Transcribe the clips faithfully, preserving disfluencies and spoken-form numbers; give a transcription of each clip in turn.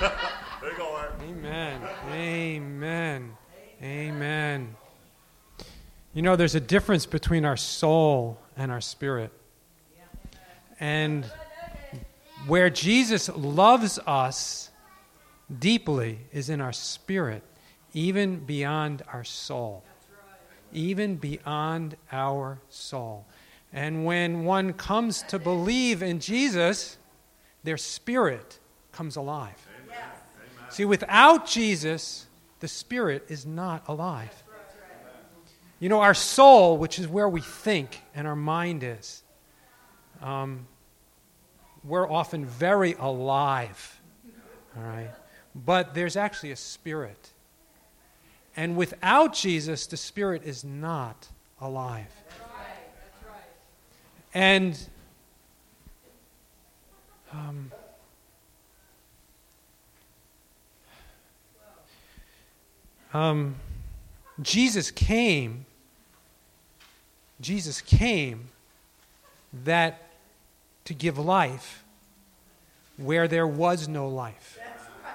There you go, Art. Amen. Amen. Amen. You know, there's a difference between our soul and our spirit. And where Jesus loves us deeply is in our spirit, even beyond our soul. Even beyond our soul. And when one comes to believe in Jesus, their spirit comes alive. Amen. See, without Jesus, the spirit is not alive. You know, our soul, which is where we think and our mind is, um, we're often very alive, all right? But there's actually a spirit. And without Jesus, the spirit is not alive. That's right. That's right. And um, um, Jesus came, Jesus came that to give life where there was no life. That's right.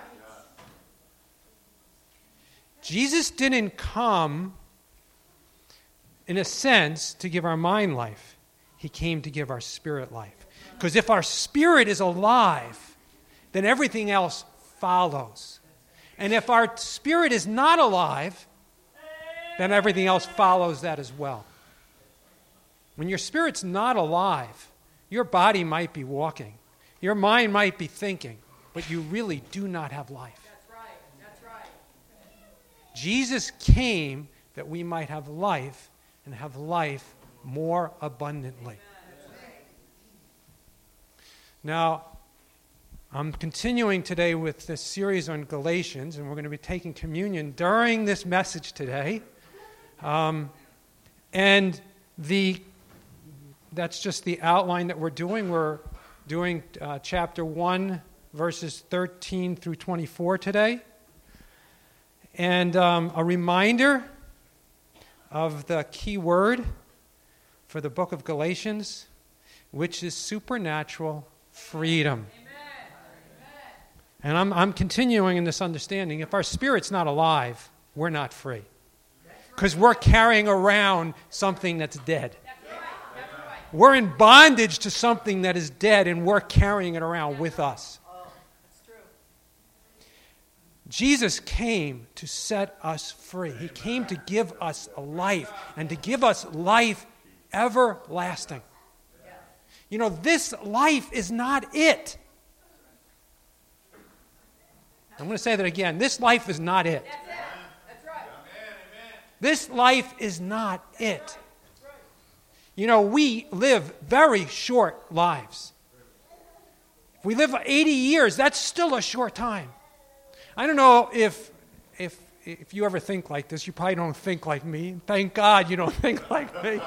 Jesus didn't come, in a sense, to give our mind life. He came to give our spirit life. Because if our spirit is alive, then everything else follows. And if our spirit is not alive, then everything else follows that as well. When your spirit's not alive, your body might be walking, your mind might be thinking, but you really do not have life. That's right. That's right. Jesus came that we might have life and have life more abundantly. Now, I'm continuing today with this series on Galatians, and we're going to be taking communion during this message today. Um, and the that's just the outline that we're doing. We're doing uh, chapter one, verses thirteen through twenty-four today. And um, a reminder of the key word for the book of Galatians, which is supernatural freedom. Amen. And I'm, I'm continuing in this understanding. If our spirit's not alive, we're not free. Because we're carrying around something that's dead. That's right. That's right. We're in bondage to something that is dead, and we're carrying it around with us. Oh, that's true. Jesus came to set us free. He came to give us a life, and to give us life everlasting. You know, this life is not it. I'm going to say that again. This life is not it. That's it. That's right. This life is not it. You know, we live very short lives. If we live eighty years, that's still a short time. I don't know if if if you ever think like this. You probably don't think like me. Thank God you don't think like me.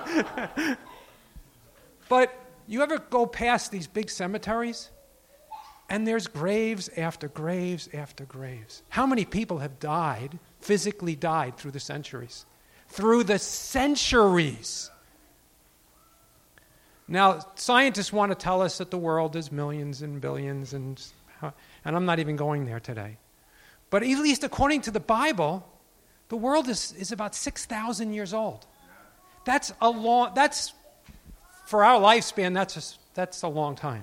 But you ever go past these big cemeteries? And there's graves after graves after graves. How many people have died, physically died through the centuries? Through the centuries. Now, scientists want to tell us that the world is millions and billions, and, and I'm not even going there today. But at least according to the Bible, the world is, is about six thousand years old. That's a long, that's, for our lifespan, that's a, that's a long time.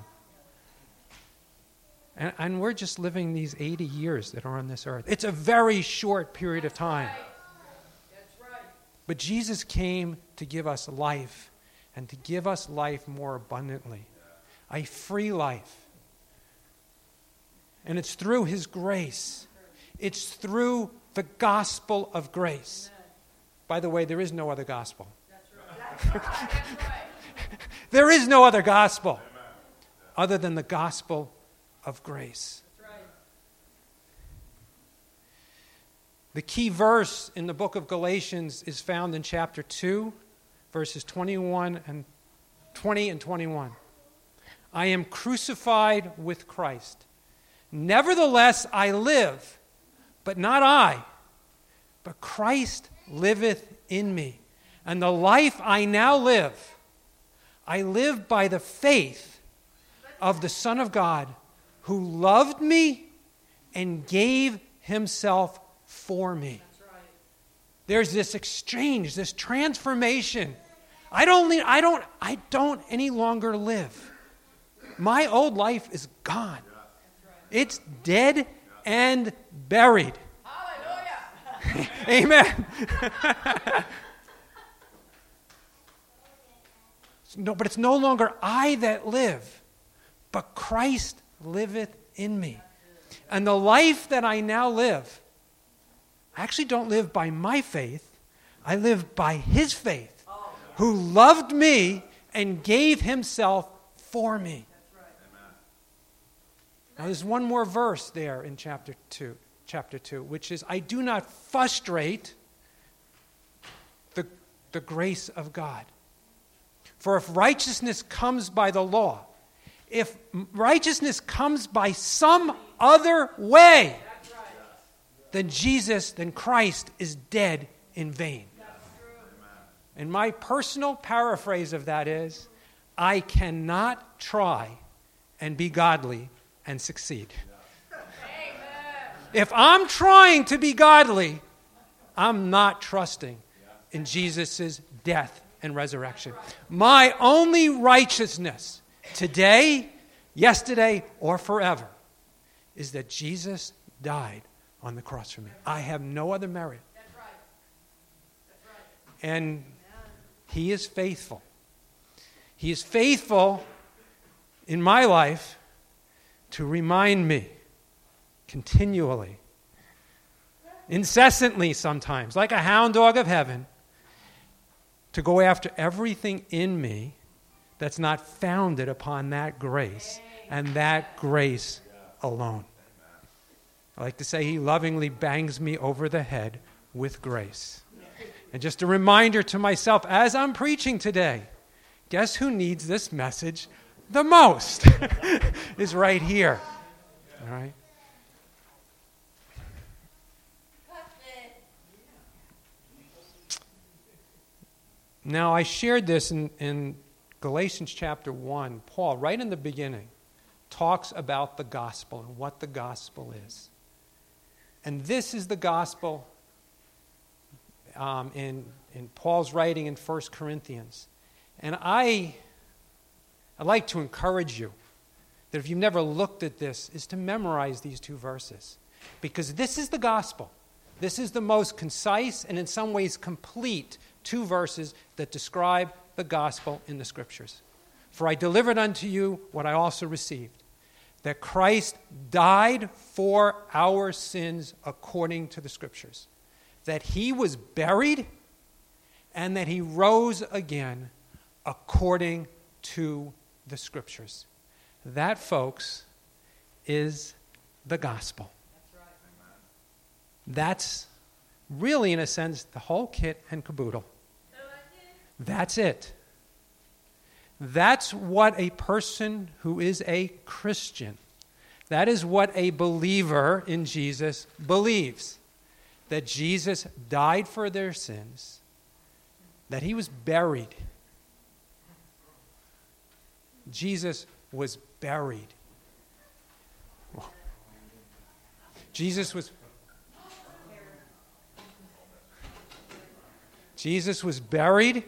And, and we're just living these eighty years that are on this earth. It's a very short period of time. That's right. But Jesus came to give us life, and to give us life more abundantly. A free life. And it's through His grace. It's through the gospel of grace. By the way, there is no other gospel. That's right. That's right. That's right. There is no other gospel other than the gospel of grace. That's right. The key verse in the book of Galatians is found in chapter two, verses twenty-one and twenty and twenty-one. I am crucified with Christ. Nevertheless I live, but not I, but Christ liveth in me. And the life I now live, I live by the faith of the Son of God, who loved me and gave himself for me. That's right. There's this exchange, this transformation. I don't, le- I don't, I don't any longer live. My old life is gone. It's dead and buried. Hallelujah. Amen. No, but it's no longer I that live, but Christ liveth in me. And the life that I now live, I actually don't live by my faith. I live by his faith, who loved me and gave himself for me. Now there's one more verse there in chapter two, chapter two, which is, I do not frustrate the, the grace of God. For if righteousness comes by the law, if righteousness comes by some other way, then Jesus, then Christ is dead in vain. And my personal paraphrase of that is, I cannot try and be godly and succeed. If I'm trying to be godly, I'm not trusting in Jesus' death and resurrection. My only righteousness today, yesterday, or forever is that Jesus died on the cross for me. I have no other merit. That's right. That's right. And he is faithful. He is faithful in my life to remind me continually, incessantly sometimes, like a hound dog of heaven, to go after everything in me that's not founded upon that grace and that grace alone. I like to say he lovingly bangs me over the head with grace. And just a reminder to myself as I'm preaching today, guess who needs this message the most? Is right here. All right? Now, I shared this in, in Galatians chapter one. Paul, right in the beginning, talks about the gospel and what the gospel is. And this is the gospel um, in, in Paul's writing in First Corinthians. And I, I'd like to encourage you that if you've never looked at this, is to memorize these two verses. Because this is the gospel. This is the most concise and in some ways complete two verses that describe the gospel in the Scriptures. For I delivered unto you what I also received, that Christ died for our sins according to the Scriptures, that he was buried, and that he rose again according to the Scriptures. That, folks, is the gospel. That's right. That's really, in a sense, the whole kit and caboodle. That's it. That's what a person who is a Christian, that is what a believer in Jesus believes. That Jesus died for their sins, that he was buried. Jesus was buried. Jesus was Jesus was buried,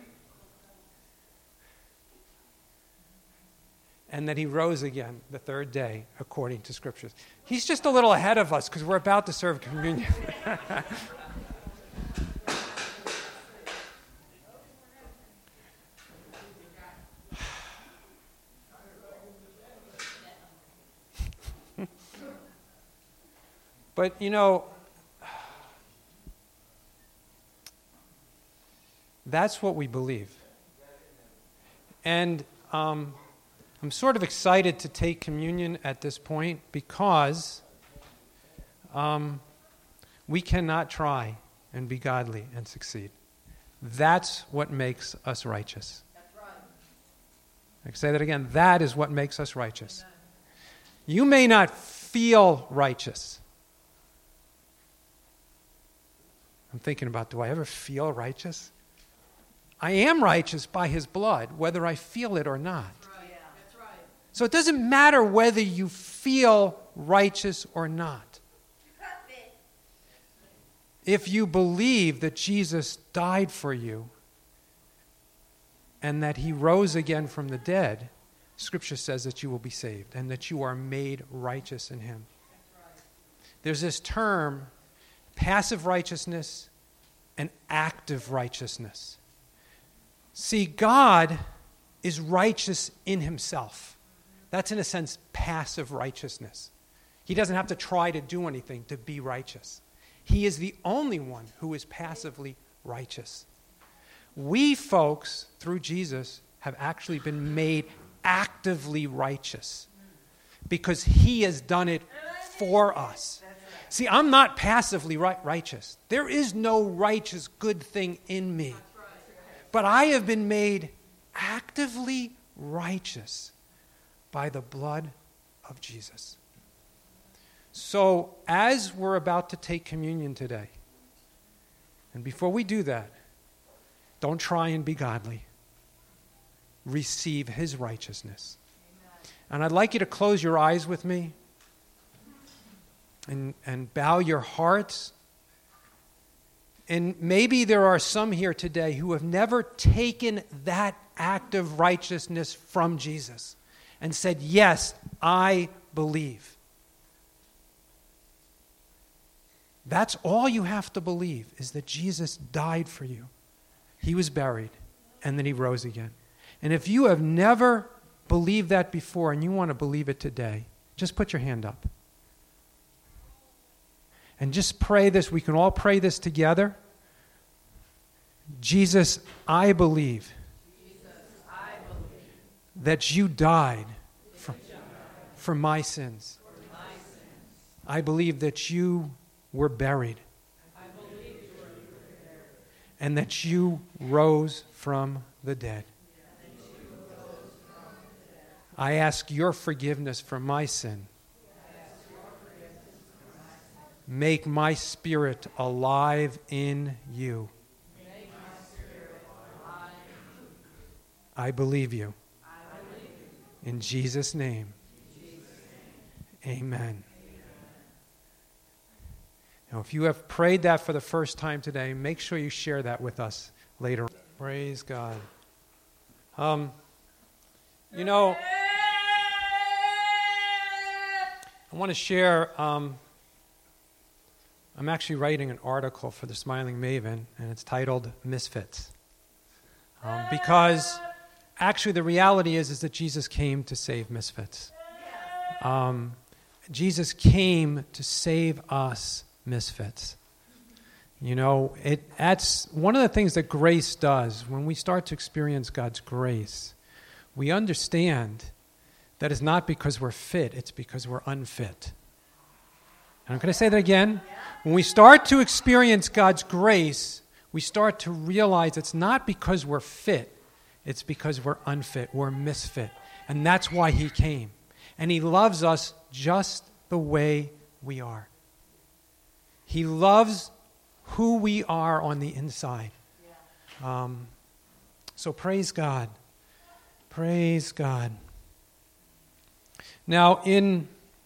and that he rose again the third day according to Scriptures. He's just a little ahead of us because we're about to serve communion. But, you know, that's what we believe. And um, I'm sort of excited to take communion at this point because um, we cannot try and be godly and succeed. That's what makes us righteous. That's right. I can say that again. That is what makes us righteous. You may not feel righteous. I'm thinking about, do I ever feel righteous? I am righteous by his blood, whether I feel it or not. Right. Yeah. That's right. So it doesn't matter whether you feel righteous or not. if you believe that Jesus died for you and that he rose again from the dead, Scripture says that you will be saved and that you are made righteous in him. There's this term, passive righteousness and active righteousness. See, God is righteous in himself. That's, in a sense, passive righteousness. He doesn't have to try to do anything to be righteous. He is the only one who is passively righteous. We folks, through Jesus, have actually been made actively righteous because he has done it for us. See, I'm not passively right, righteous. There is no righteous good thing in me. But I have been made actively righteous by the blood of Jesus. So, as we're about to take communion today, and before we do that, don't try and be godly. Receive his righteousness. Amen. And I'd like you to close your eyes with me and, and bow your hearts. And maybe there are some here today who have never taken that act of righteousness from Jesus and said, yes, I believe. That's all you have to believe, is that Jesus died for you. He was buried, and then he rose again. And if you have never believed that before and you want to believe it today, just put your hand up. And just pray this. We can all pray this together. Jesus, I believe, Jesus, I believe that you died for, for my sins. for my sins. I believe that you were buried I believe you were buried. and that you rose from the dead. I ask your forgiveness for my sin. Make my spirit alive in you. I believe you. In Jesus' name. Amen. Now, if you have prayed that for the first time today, make sure you share that with us later. Praise God. Um, you know, I want to share, um, I'm actually writing an article for the Smiling Maven, and it's titled Misfits. Um, because actually the reality is, is that Jesus came to save misfits. Um, Jesus came to save us misfits. You know, it that's one of the things that grace does. When we start to experience God's grace, we understand that it's not because we're fit, it's because we're unfit. And I'm going to say that again. When we start to experience God's grace, we start to realize it's not because we're fit, it's because we're unfit, we're misfit. And that's why he came. And he loves us just the way we are. He loves who we are on the inside. Um, so praise God. Praise God. Now, in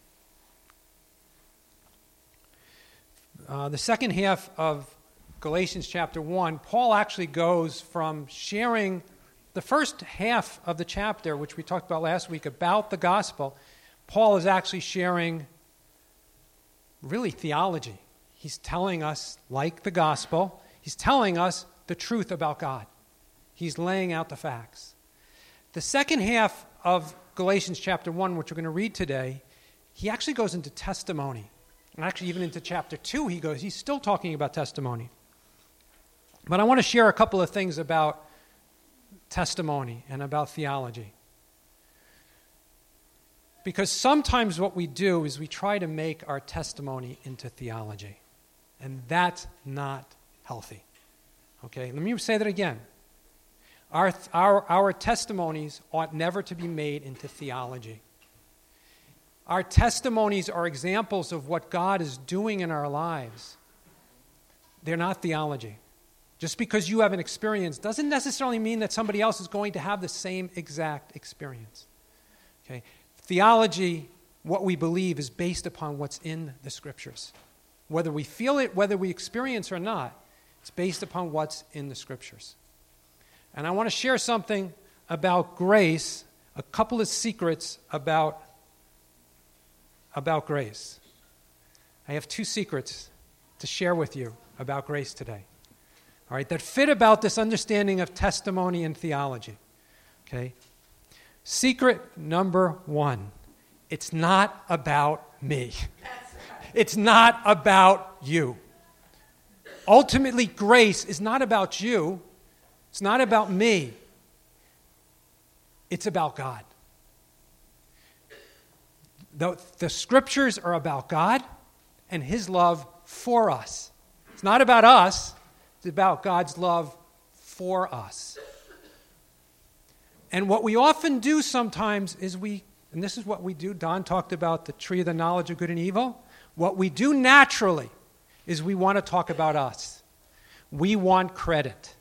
uh, the second half of Galatians chapter one, Paul actually goes from sharing the first half of the chapter, which we talked about last week, about the gospel. Paul is actually sharing really theology. He's telling us, like the gospel, he's telling us the truth about God. He's laying out the facts. The second half of Galatians chapter one, which we're going to read today, he actually goes into testimony. And actually even into chapter two, he goes, he's still talking about testimony. But I want to share a couple of things about testimony and about theology. Because sometimes what we do is we try to make our testimony into theology. And that's not healthy. Okay, let me say that again. Our, our, our testimonies ought never to be made into theology. Our testimonies are examples of what God is doing in our lives. They're not theology. Just because you have an experience doesn't necessarily mean that somebody else is going to have the same exact experience. Okay? Theology, what we believe, is based upon what's in the Scriptures. whether we feel it, whether we experience or not, it's based upon what's in the Scriptures. And I want to share something about grace, a couple of secrets about, about grace. I have two secrets to share with you about grace today, all right, that fit about this understanding of testimony and theology, okay? Secret number one, it's not about me. It's not about you. Ultimately, grace is not about you. It's not about me. It's about God. The, the Scriptures are about God and His love for us. It's not about us. It's about God's love for us. And what we often do sometimes is we, and this is what we do, Don talked about the tree of the knowledge of good and evil. What we do naturally is we want to talk about us. We want credit.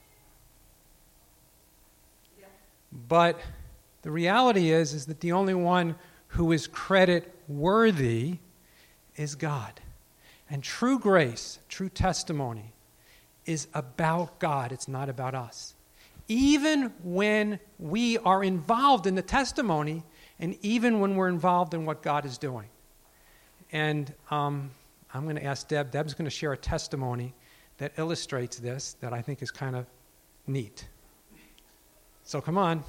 Yeah. But the reality is, is that the only one who is credit worthy is God. And true grace, true testimony, is about God. It's not about us. Even when we are involved in the testimony, and even when we're involved in what God is doing. And um, I'm going to ask Deb. Deb's going to share a testimony that illustrates this that I think is kind of neat. So come on.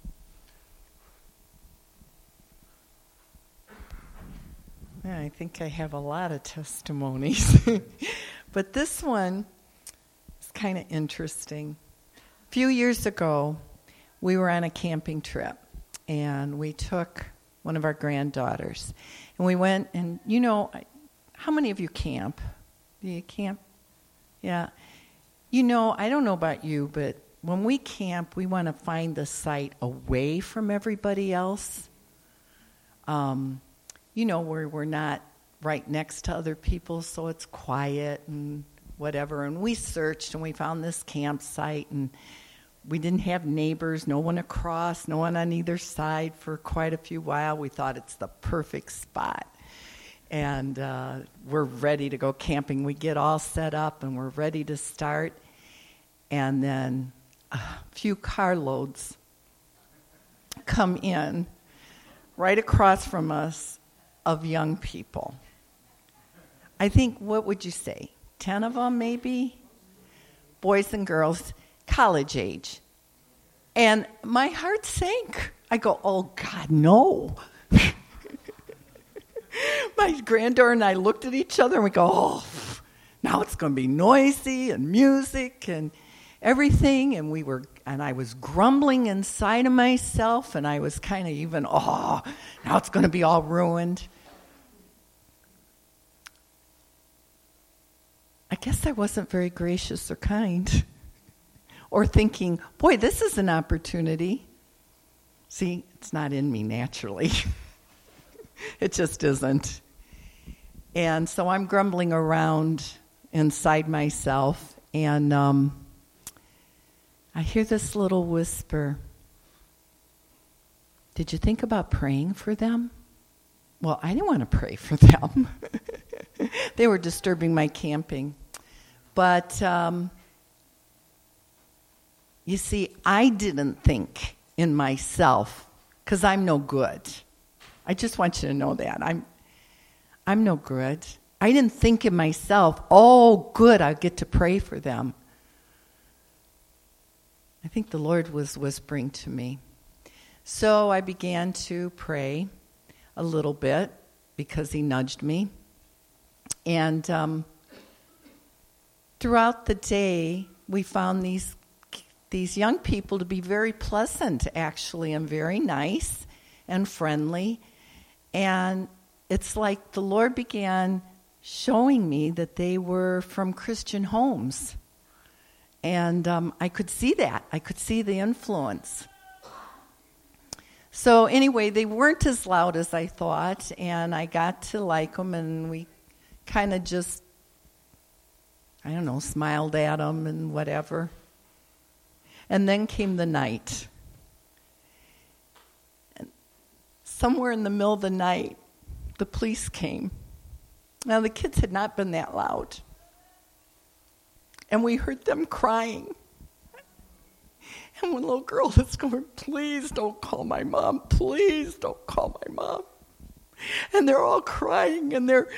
Yeah, I think I have a lot of testimonies. But this one is kind of interesting. A few years ago, we were on a camping trip, and we took one of our granddaughters. And we went, and you know, how many of you camp? Do you camp? Yeah. You know, I don't know about you, but when we camp, we want to find the site away from everybody else. Um, you know, where we're not right next to other people, so it's quiet and whatever. And we searched, and we found this campsite, and we didn't have neighbors, no one across, no one on either side for quite a few while. We thought it's the perfect spot. And uh, we're ready to go camping. We get all set up, and we're ready to start. And then a few carloads come in right across from us of young people. I think, what would you say, ten of them maybe? Boys and girls, college age. And my heart sank. I go, oh, God, no. My granddaughter and I looked at each other, and we go, oh, now it's going to be noisy and music and everything. And we were, and I was grumbling inside of myself, and I was kind of even, oh, now it's going to be all ruined. I guess I wasn't very gracious or kind. Or thinking, boy, this is an opportunity. See, it's not in me naturally. It just isn't. And so I'm grumbling around inside myself, and um, I hear this little whisper. Did you think about praying for them? Well, I didn't want to pray for them. They were disturbing my camping. But, um, you see, I didn't think in myself, because I'm no good. I just want you to know that. I'm I'm no good. I didn't think in myself, oh, good, I get to pray for them. I think the Lord was whispering to me. So I began to pray a little bit because He nudged me. And um, throughout the day, we found these these young people to be very pleasant, actually, and very nice and friendly. And it's like the Lord began showing me that they were from Christian homes. And um, I could see that. I could see the influence. So anyway, they weren't as loud as I thought, and I got to like them, and we kind of just, I don't know, smiled at them and whatever. And then came the night. And somewhere in the middle of the night, the police came. Now, the kids had not been that loud. And we heard them crying. And one little girl is going, please don't call my mom. Please don't call my mom. And they're all crying, and they're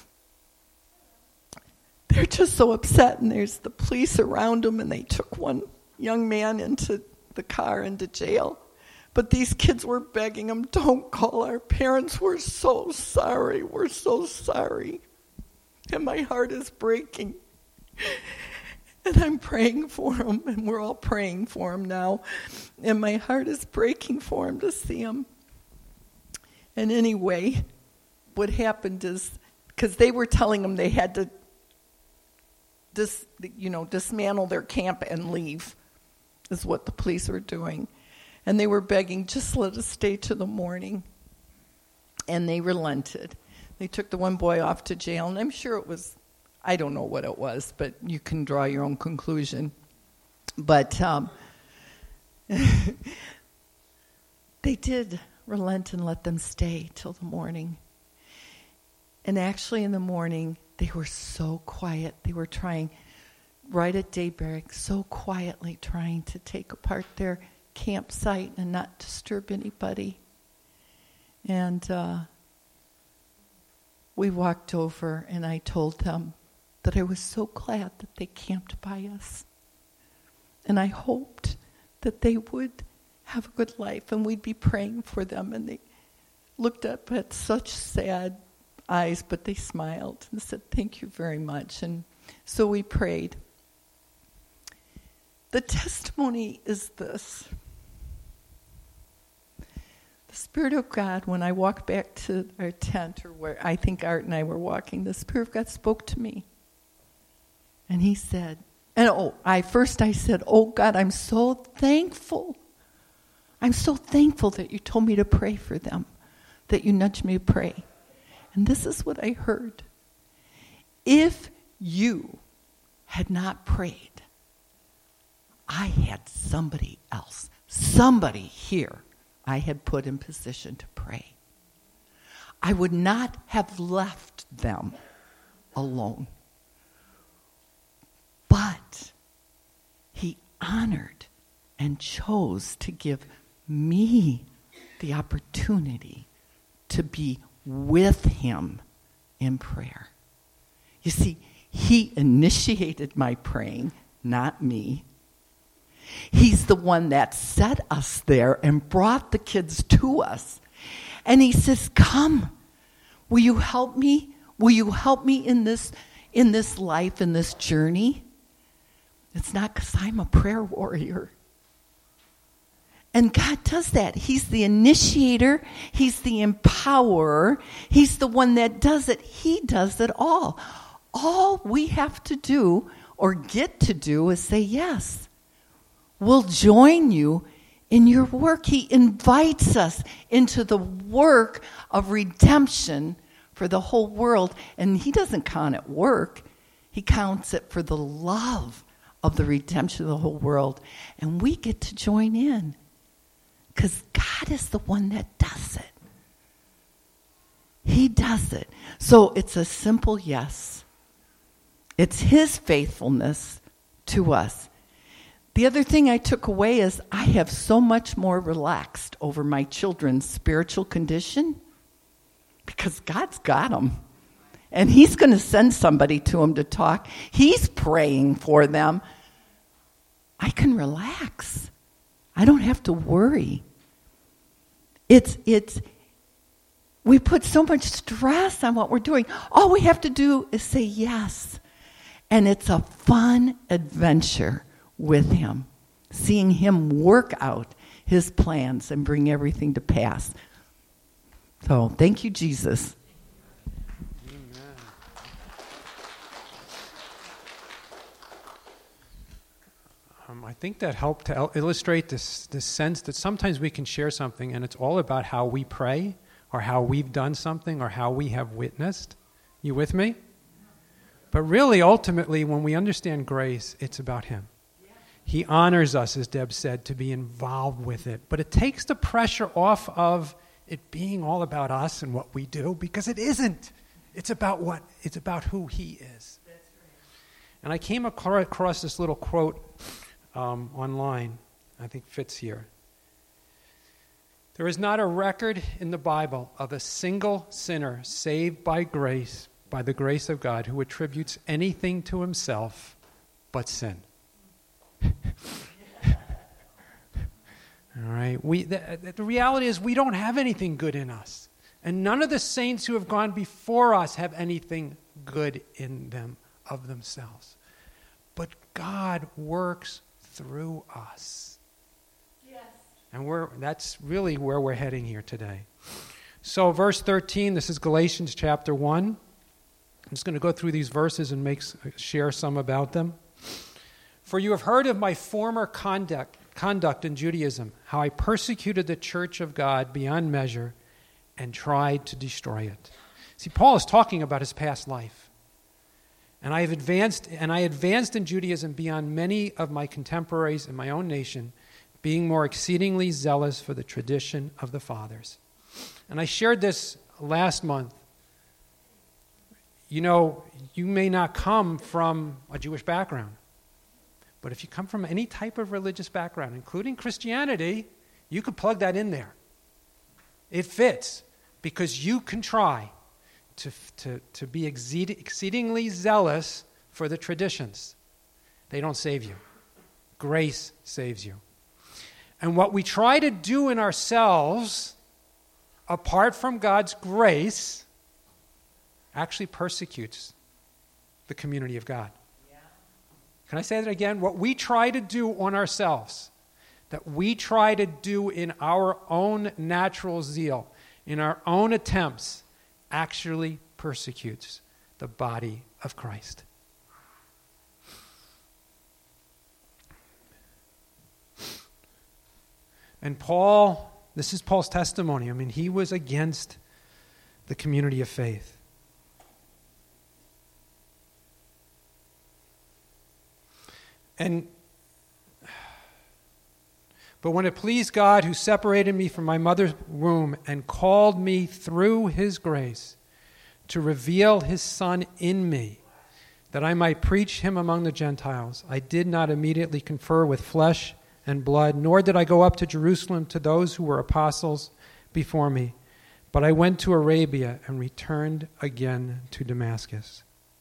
they're just so upset. And there's the police around them, and they took one young man into the car, into jail. But these kids were begging him, don't call our parents. We're so sorry. We're so sorry. And my heart is breaking. And I'm praying for him, and we're all praying for him now. And my heart is breaking for him to see him. And anyway, what happened is, because they were telling him they had to, dis, you know, dismantle their camp and leave, is what the police were doing. And they were begging, just let us stay till the morning. And they relented. They took the one boy off to jail, and I'm sure it was, I don't know what it was, but you can draw your own conclusion. But um, they did relent and let them stay till the morning. And actually in the morning, they were so quiet. They were trying, right at daybreak, so quietly trying to take apart their campsite and not disturb anybody. And uh, we walked over, and I told them that I was so glad that they camped by us. And I hoped that they would have a good life, and we'd be praying for them. And they looked up at such sad eyes, but they smiled and said, thank you very much. And so we prayed. The testimony is this. The Spirit of God, when I walked back to our tent, or where I think Art and I were walking, the Spirit of God spoke to me. And he said, and oh, I first I said, oh God, I'm so thankful. I'm so thankful that you told me to pray for them, that you nudged me to pray. And this is what I heard. If you had not prayed, I had somebody else, somebody here I had put in position to pray. I would not have left them alone. But he honored and chose to give me the opportunity to be with him in prayer. You see, he initiated my praying, not me. He's the one that set us there and brought the kids to us. And he says, come, will you help me? Will you help me in this, in this life, in this journey? It's not because I'm a prayer warrior. And God does that. He's the initiator. He's the empowerer. He's the one that does it. He does it all. All we have to do or get to do is say yes. We'll join you in your work. He invites us into the work of redemption for the whole world. And he doesn't count it work. He counts it for the love of the redemption of the whole world. And we get to join in. Because God is the one that does it. He does it. So it's a simple yes. It's his faithfulness to us. The other thing I took away is I have so much more relaxed over my children's spiritual condition because God's got them. And he's going to send somebody to them to talk. He's praying for them. I can relax. I don't have to worry. It's, it's, we put so much stress on what we're doing. All we have to do is say yes. And it's a fun adventure with him, seeing him work out his plans and bring everything to pass. So, thank you, Jesus. Amen. Um, I think that helped to il- illustrate this, this sense that sometimes we can share something and it's all about how we pray or how we've done something or how we have witnessed. You with me? But really, ultimately, when we understand grace, it's about him. He honors us, as Deb said, to be involved with it. But it takes the pressure off of it being all about us and what we do, because it isn't. It's about what? It's about who he is. That's right. And I came acro- across this little quote um, online, I think fits here. There is not a record in the Bible of a single sinner saved by grace, by the grace of God, who attributes anything to himself but sin. All right. We, the, the reality is we don't have anything good in us. And none of the saints who have gone before us have anything good in them of themselves. But God works through us. Yes. And we're that's really where we're heading here today. So verse thirteen, this is Galatians chapter one. I'm just going to go through these verses and make share some about them. For you have heard of my former conduct conduct in Judaism, how I persecuted the church of God beyond measure and tried to destroy it. See, Paul is talking about his past life. And I have advanced and I advanced in Judaism beyond many of my contemporaries in my own nation, being more exceedingly zealous for the tradition of the fathers. And I shared this last month. You know, you may not come from a Jewish background. But if you come from any type of religious background, including Christianity, you could plug that in there. It fits because you can try to, to, to be exceed, exceedingly zealous for the traditions. They don't save you. Grace saves you. And what we try to do in ourselves, apart from God's grace, actually persecutes the community of God. Can I say that again? What we try to do on ourselves, that we try to do in our own natural zeal, in our own attempts, actually persecutes the body of Christ. And Paul, this is Paul's testimony. I mean, he was against the community of faith. And but when it pleased God, who separated me from my mother's womb and called me through his grace to reveal his Son in me, that I might preach him among the Gentiles, I did not immediately confer with flesh and blood, nor did I go up to Jerusalem to those who were apostles before me, but I went to Arabia and returned again to Damascus.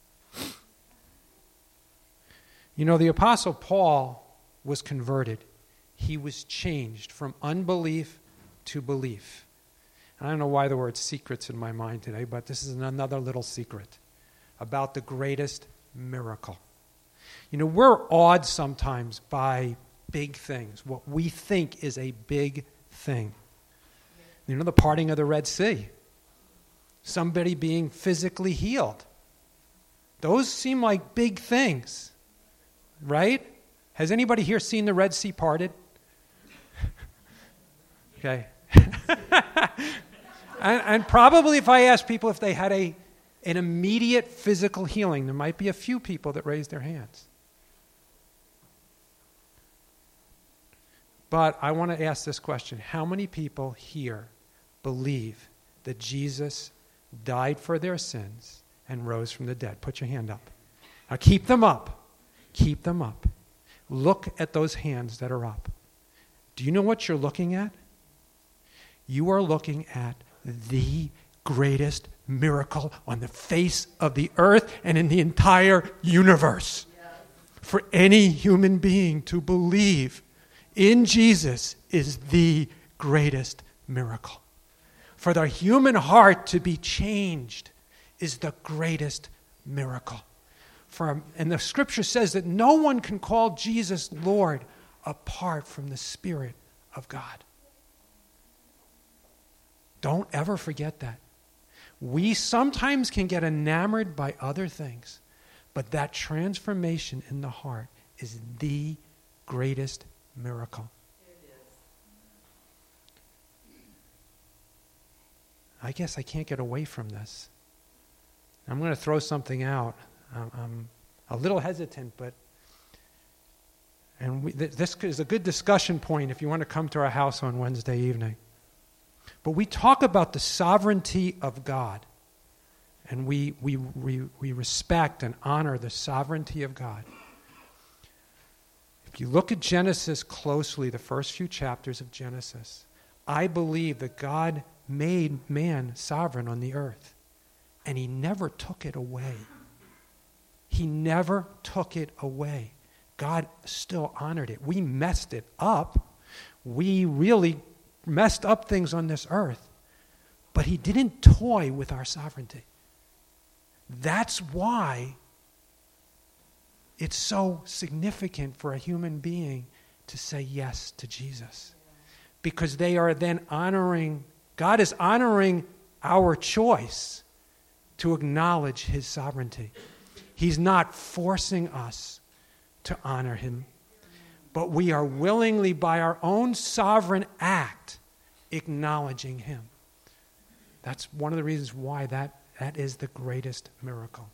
You know, the Apostle Paul was converted. He was changed from unbelief to belief. And I don't know why the word secret's in my mind today, but this is another little secret about the greatest miracle. You know, we're awed sometimes by big things, what we think is a big thing. You know, the parting of the Red Sea, somebody being physically healed. Those seem like big things. Right? Has anybody here seen the Red Sea parted? Okay. and, and probably if I asked people if they had a an immediate physical healing, there might be a few people that raised their hands. But I want to ask this question. How many people here believe that Jesus died for their sins and rose from the dead? Put your hand up. Now keep them up. Keep them up. Look at those hands that are up. Do you know what you're looking at? You are looking at the greatest miracle on the face of the earth and in the entire universe. Yes. For any human being to believe in Jesus is the greatest miracle. For the human heart to be changed is the greatest miracle. For, and the scripture says that no one can call Jesus Lord apart from the Spirit of God. Don't ever forget that. We sometimes can get enamored by other things, but that transformation in the heart is the greatest miracle. It is. I guess I can't get away from this. I'm going to throw something out. Um, I'm a little hesitant, but and we, th- this is a good discussion point if you want to come to our house on Wednesday evening. But we talk about the sovereignty of God. And we, we, we, we respect and honor the sovereignty of God. If you look at Genesis closely, the first few chapters of Genesis, I believe that God made man sovereign on the earth, and he never took it away. He never took it away. God still honored it. We messed it up. We really messed up things on this earth, but he didn't toy with our sovereignty. That's why it's so significant for a human being to say yes to Jesus. Because they are then honoring, God is honoring our choice to acknowledge his sovereignty. He's not forcing us to honor him, but we are willingly, by our own sovereign act, acknowledging him. That's one of the reasons why that, that is the greatest miracle.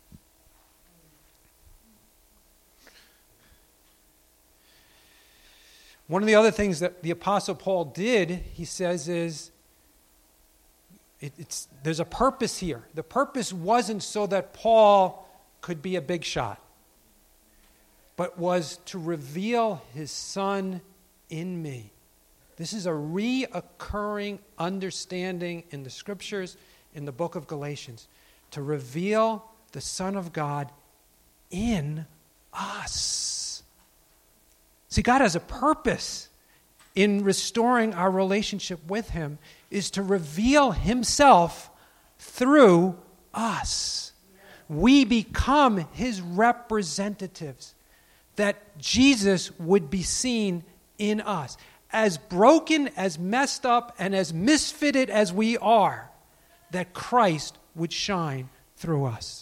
One of the other things that the Apostle Paul did, he says, is it, it's, there's a purpose here. The purpose wasn't so that Paul could be a big shot, but was to reveal his Son in me. This is a reoccurring understanding in the Scriptures, in the book of Galatians, to reveal the Son of God in us. See, God has a purpose in restoring our relationship with him, is to reveal himself through us. We become his representatives, that Jesus would be seen in us. As broken, as messed up, and as misfitted as we are, that Christ would shine through us.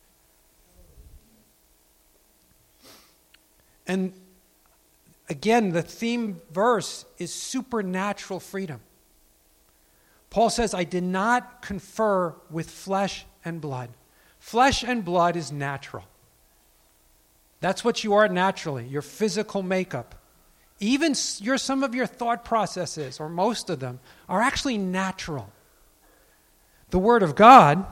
And again, the theme verse is supernatural freedom. Paul says, I did not confer with flesh and blood. Flesh and blood is natural. That's what you are naturally, your physical makeup. Even your, some of your thought processes, or most of them, are actually natural. The Word of God,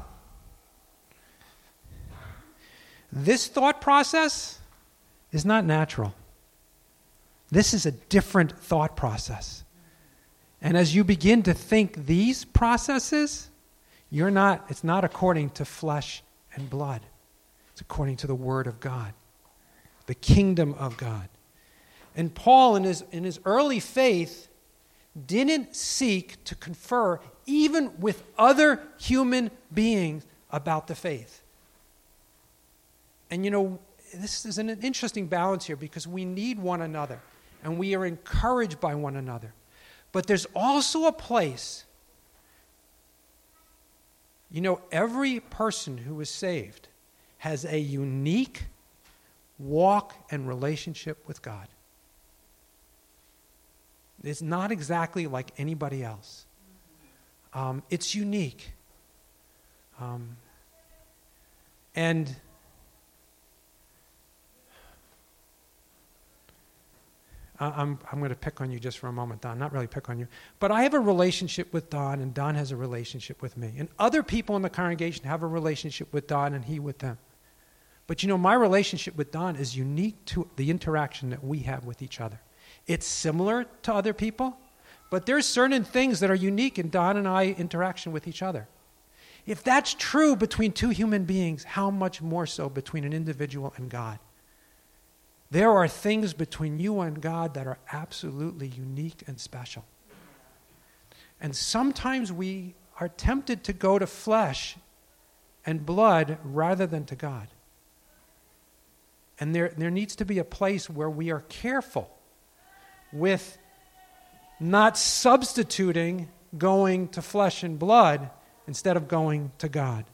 this thought process is not natural. This is a different thought process. And as you begin to think these processes, you're not, it's not according to flesh and blood. It's according to the Word of God, the kingdom of God. And Paul, in his, in his early faith, didn't seek to confer even with other human beings about the faith. And you know, this is an interesting balance here, because we need one another and we are encouraged by one another. But there's also a place, you know, every person who is saved has a unique walk and relationship with God. It's not exactly like anybody else. Um, it's unique. Um, and I'm, I'm going to pick on you just for a moment, Don. Not really pick on you. But I have a relationship with Don, and Don has a relationship with me. And other people in the congregation have a relationship with Don, and he with them. But you know, my relationship with Don is unique to the interaction that we have with each other. It's similar to other people, but there's certain things that are unique in Don and I interaction with each other. If that's true between two human beings, how much more so between an individual and God? There are things between you and God that are absolutely unique and special. And sometimes we are tempted to go to flesh and blood rather than to God. And there, there needs to be a place where we are careful with not substituting going to flesh and blood instead of going to God.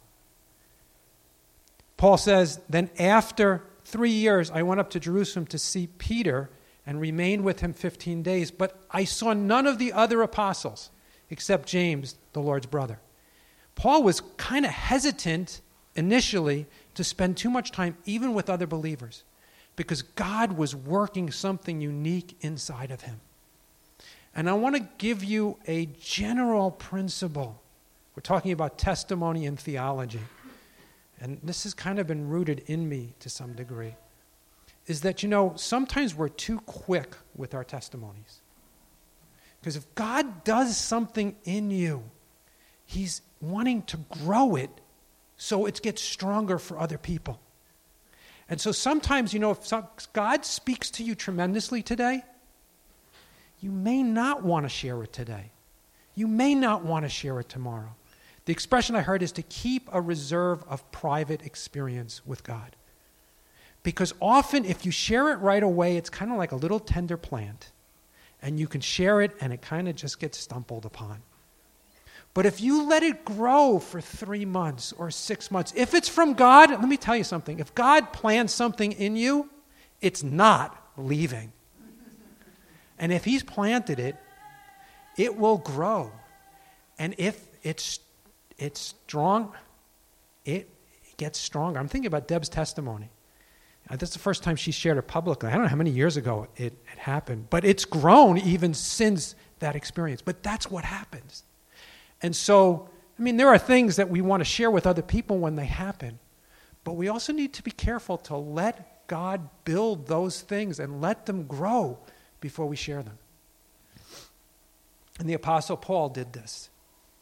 Paul says, then after three years I went up to Jerusalem to see Peter and remained with him fifteen days, but I saw none of the other apostles except James, the Lord's brother. Paul was kind of hesitant initially to spend too much time even with other believers, because God was working something unique inside of him. And I want to give you a general principle We're talking about testimony and theology. And this has kind of been rooted in me to some degree. Is that, you know, sometimes we're too quick with our testimonies. Because if God does something in you, he's wanting to grow it so it gets stronger for other people. And so sometimes, you know, if some, God speaks to you tremendously today, you may not want to share it today. You may not want to share it tomorrow. The expression I heard is to keep a reserve of private experience with God. Because often if you share it right away, it's kind of like a little tender plant. And you can share it and it kind of just gets stumbled upon. But if you let it grow for three months or six months, if it's from God, let me tell you something. If God plans something in you, it's not leaving. And if he's planted it, it will grow. And if it's it's strong, it gets stronger. I'm thinking about Deb's testimony. Uh, this is the first time she shared it publicly. I don't know how many years ago it, it happened, but it's grown even since that experience. But that's what happens. And so, I mean, there are things that we want to share with other people when they happen, but we also need to be careful to let God build those things and let them grow before we share them. And the Apostle Paul did this.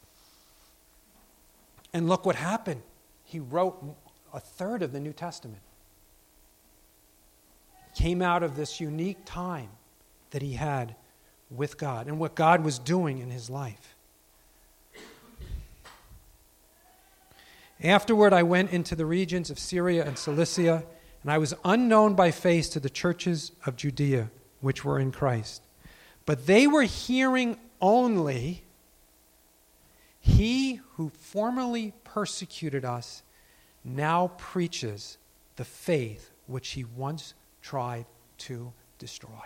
And look what happened. He wrote a third of the New Testament. Came out of this unique time that he had with God and what God was doing in his life. Afterward, I went into the regions of Syria and Cilicia, and I was unknown by face to the churches of Judea, which were in Christ. But they were hearing only, he who formerly persecuted us now preaches the faith which he once tried to destroy.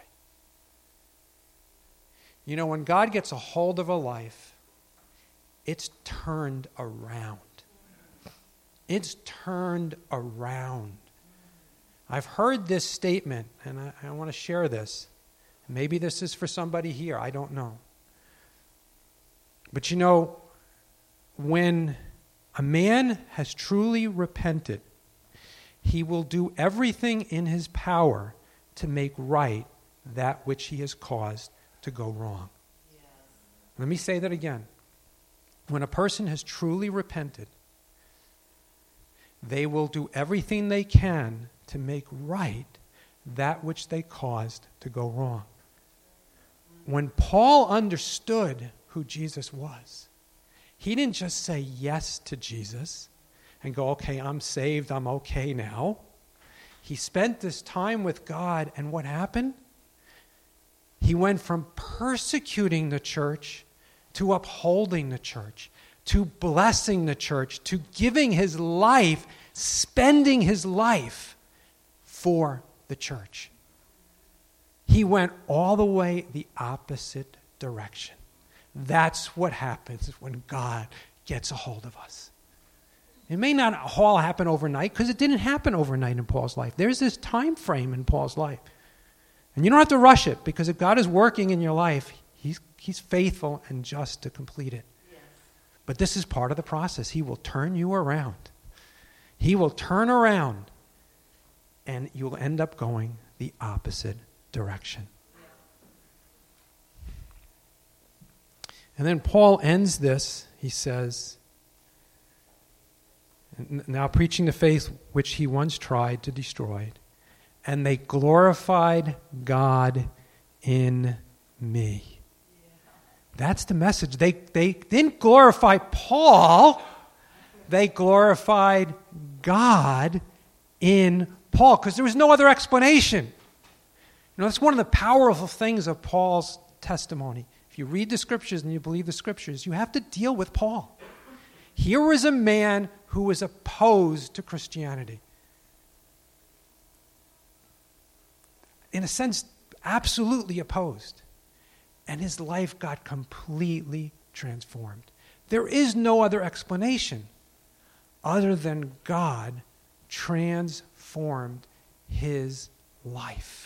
You know, when God gets a hold of a life, it's turned around. It's turned around. I've heard this statement, and I, I want to share this. Maybe this is for somebody here. I don't know. But you know, when a man has truly repented, he will do everything in his power to make right that which he has caused to go wrong. Yes. Let me say that again. When a person has truly repented, they will do everything they can to make right that which they caused to go wrong. When Paul understood who Jesus was, he didn't just say yes to Jesus and go, okay, I'm saved, I'm okay now. He spent this time with God, and what happened? He went from persecuting the church to upholding the church, to blessing the church, to giving his life, spending his life for the church. He went all the way the opposite direction. That's what happens when God gets a hold of us. It may not all happen overnight, because it didn't happen overnight in Paul's life. There's this time frame in Paul's life. And you don't have to rush it, because if God is working in your life, he's, he's faithful and just to complete it. Yes. But this is part of the process. He will turn you around. He will turn around, and you'll end up going the opposite direction. And then Paul ends this. He says, now preaching the faith which he once tried to destroy, and they glorified God in me. Yeah. That's the message. They, they didn't glorify Paul. They glorified God in Paul, because there was no other explanation. You know, that's one of the powerful things of Paul's testimony. If you read the scriptures and you believe the scriptures, you have to deal with Paul. Here was a man who was opposed to Christianity. In a sense, absolutely opposed. And his life got completely transformed. There is no other explanation other than God transformed his life.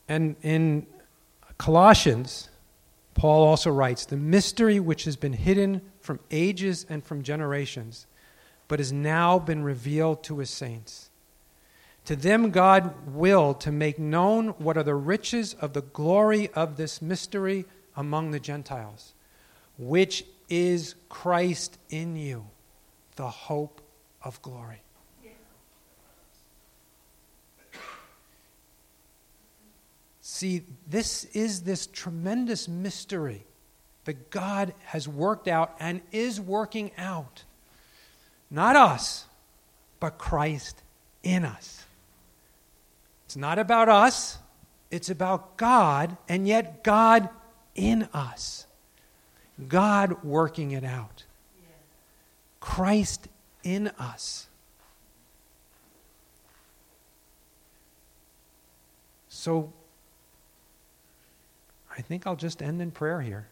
And in Colossians, Paul also writes, the mystery which has been hidden from ages and from generations, but has now been revealed to his saints. To them God willed to make known what are the riches of the glory of this mystery among the Gentiles, which is Christ in you, the hope of glory. See, this is this tremendous mystery that God has worked out and is working out. Not us, but Christ in us. It's not about us, it's about God, and yet God in us. God working it out. Christ in us. So, I think I'll just end in prayer here.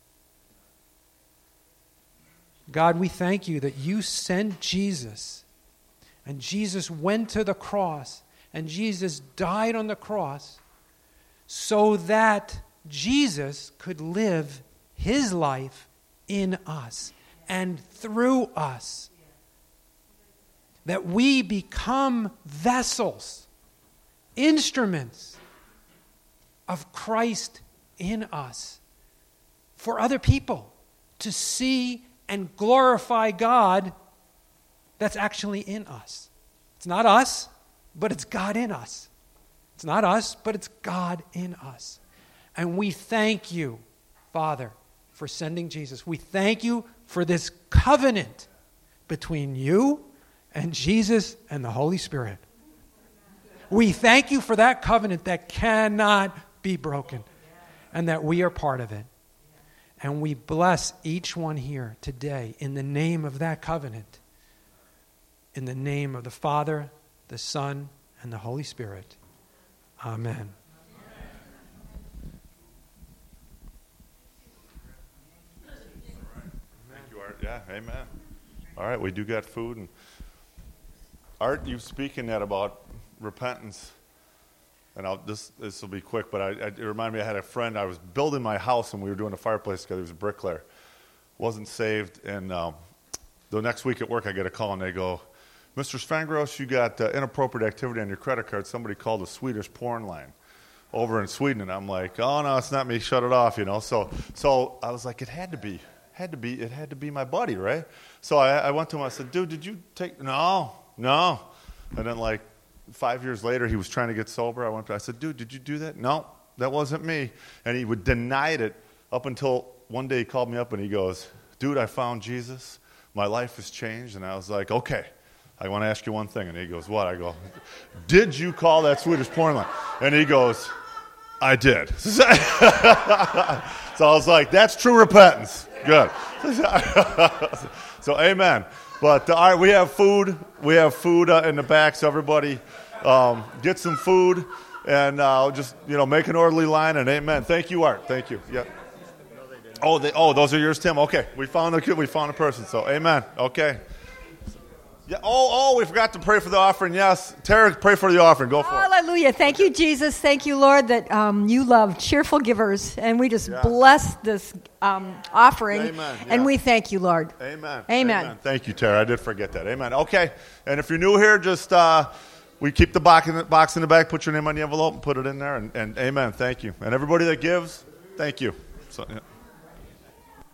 God, we thank you that you sent Jesus, and Jesus went to the cross, and Jesus died on the cross so that Jesus could live his life in us and through us. That we become vessels, instruments of Christ in us for other people to see and glorify God that's actually in us. It's not us, but it's God in us. It's not us, but it's God in us. And we thank you, Father, for sending Jesus. We thank you for this covenant between you and Jesus and the Holy Spirit. We thank you for that covenant that cannot be broken and that we are part of it. And we bless each one here today in the name of that covenant, in the name of the Father, the Son, and the Holy Spirit. Amen. Thank you, Art. Yeah, amen. All right, we do got food. And Art, you speaking that about repentance. And I'll, this this will be quick, but I, I, it reminded me I had a friend. I was building my house, and we were doing a fireplace together. He was a bricklayer. Wasn't saved. And um, the next week at work, I get a call, and they go, Mister Svengros, you got uh, inappropriate activity on your credit card. Somebody called a Swedish porn line over in Sweden. And I'm like, oh, no, it's not me. Shut it off, you know. So so I was like, it had to be. Had to be. It had to be my buddy, right? So I, I went to him. I said, dude, did you take? No, no. And then, like, five years later, he was trying to get sober. I went. I said, dude, did you do that? No, that wasn't me. And he would deny it up until one day he called me up and he goes, dude, I found Jesus. My life has changed. And I was like, okay, I want to ask you one thing. And he goes, what? I go, did you call that Swedish porn line? And he goes, I did. So I was like, that's true repentance. Good. So amen. But uh, all right, we have food. We have food uh, in the back, so everybody um, get some food and uh, just, you know, make an orderly line, and amen. Thank you, Art. Thank you. Yeah. Oh, they, oh, those are yours, Tim. Okay, we found a we found a person. So amen. Okay. Yeah. Oh, oh, we forgot to pray for the offering. Yes, Tara, pray for the offering. Go for it. Hallelujah. Thank you, Jesus. Thank you, Lord, that um, you love cheerful givers. And we just Yeah. bless this um, offering. Amen. And Yeah. we thank you, Lord. Amen. Amen. Thank you, Tara. I did forget that. Amen. Okay. And if you're new here, just uh, we keep the box in the, box in the back. Put your name on the envelope and put it in there. And, and amen. Thank you. And everybody that gives, thank you. So, yeah.